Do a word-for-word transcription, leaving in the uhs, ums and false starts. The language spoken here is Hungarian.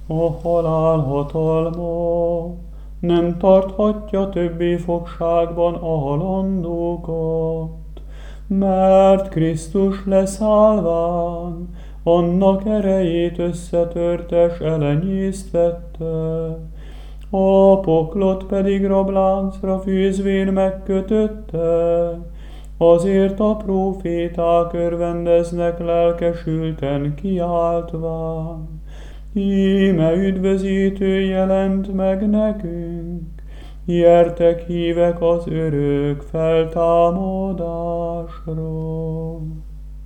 A halál hatalma nem tarthatja többé fogságban a halandókat, mert Krisztus leszállván annak erejét összetörtes elenyésztvette, a poklot pedig rabláncra fűzvén megkötötte, azért a próféták örvendeznek lelkesülten kiáltván. Íme üdvözítő jelent meg nekünk, gyertek hívek az örök feltámadásra.